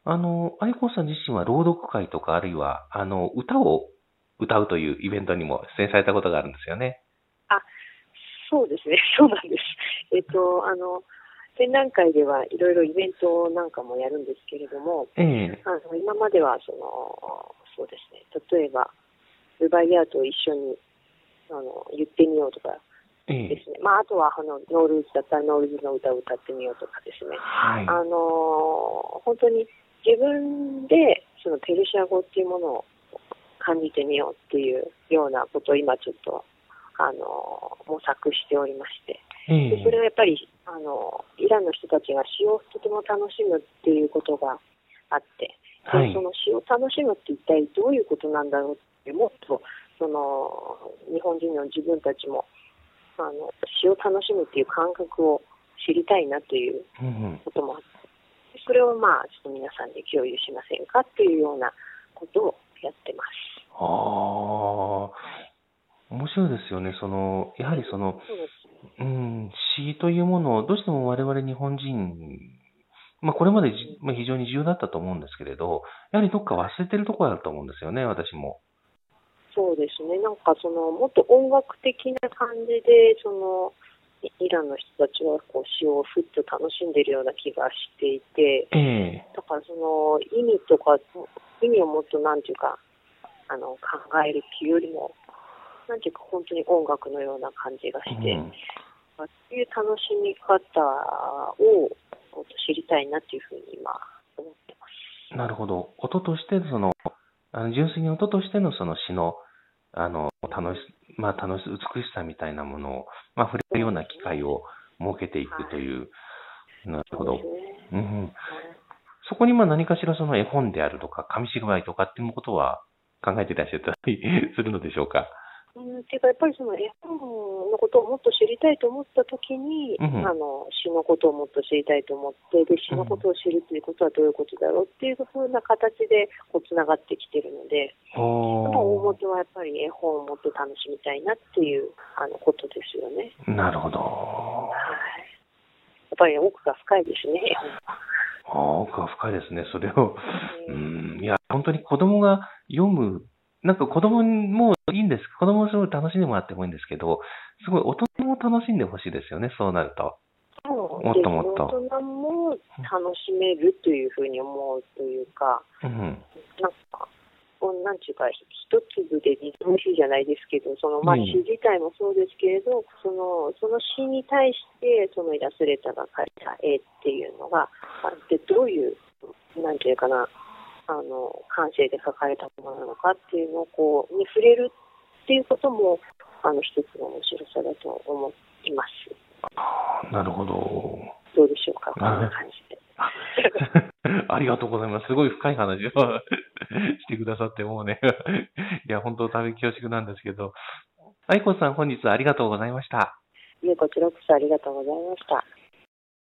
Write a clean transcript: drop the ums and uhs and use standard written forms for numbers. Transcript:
愛子さん自身は朗読会とか、あるいは、歌を歌うというイベントにも出演されたことがあるんですよね。 あ、そうですね。そうなんです。展覧会ではいろいろイベントなんかもやるんですけれども、 ええ、 今まではそうですね。例えば、ルバイアートを一緒に、言ってみようとかええ、 ですね。まあ、あとは、ノールーズだったらノールーズの歌を歌ってみようとかですね。 はい。 本当に自分で、そのペルシャ語っていうものを感じてみようっていうようなことを今ちょっと、模索しておりまして。で、それええ、 はやっぱり、イランの人たちが詩をとても楽しむっていうことがあって、で、そはい。 の詩を楽しむって一体どういうことなんだろうって、もっと、日本人の自分たちも、詩を楽しむっていう感覚を知りたいなといううんうん。 こともあって、それをまあ、ちょっと皆さんで共有しませんかっていうようなことをやってます。 ああ、面白いですよね。やはりそうです。 うん、詩というものをどうしても我々日本人、これまで非常に重要だったと思うんですけれど、やはりどっか忘れてるところだと思うんですよね、私も。 そうですね。なんかもっと音楽的な感じで、イランの人たちはこう詩をふっと楽しんでいるような気がしていて、 ええ、 だから意味とか、意味をもっとなんていうか、考えるっていうよりも、なんていうか本当に音楽のような感じがして、 うん、 そういう楽しみ方をもっと知りたいなっていうふうに今思ってます。 なるほど。音として、純粋に音としてのその詩の、楽し、美しさみたいなものを、触れるようなそうですね。 機会を設けていくはい。 という、なるほど。 そうですね。 うん、 はい。 そこに何かしらその絵本であるとか、紙芝居とかっていうことは考えていらっしゃったりするのでしょうか。 っていうか、やっぱりその絵本のことをもっと知りたいと思ったときに、 うん、 詩のことをもっと知りたいと思って、で、詩うん。 のことを知るということはどういうことだろうっていうふうな形でこうつながってきてるので、やっぱ大お元はやっぱり絵本をもっと楽しみたいなっていうことですよね。 ー、なるほど。 はい。やっぱり奥が深いですね、絵本は。 奥が深いですね。それを、 えいや、本当に子供が読む、なんか子供もいいんです。子供もすごい楽しんでもらってもいいんですけど、すごい大人も楽しんでほしいですよね、そうなると。もっとそうですね、 もっと。 大人も楽しめるというふうに思うというか、 うん、 なんか、なんていうか、一粒で二度美味しいじゃないですけど、詩ね自体もそうですけれど、その詩に対して、そのイラストレーターが描いた絵っていうのが、でどういう、なんていうかな、感性で描かれたものなのかっていうのを、に触れるっていうことも、一つの面白さだと思います。 なるほど。 どうでしょうか、こんなあ感じで。 ありがとうございます。すごい深い話をしてくださって、もうねいや、本当、大変恐縮なんですけど、愛子さん、本日はありがとうございました。 こちらこそありがとうございました。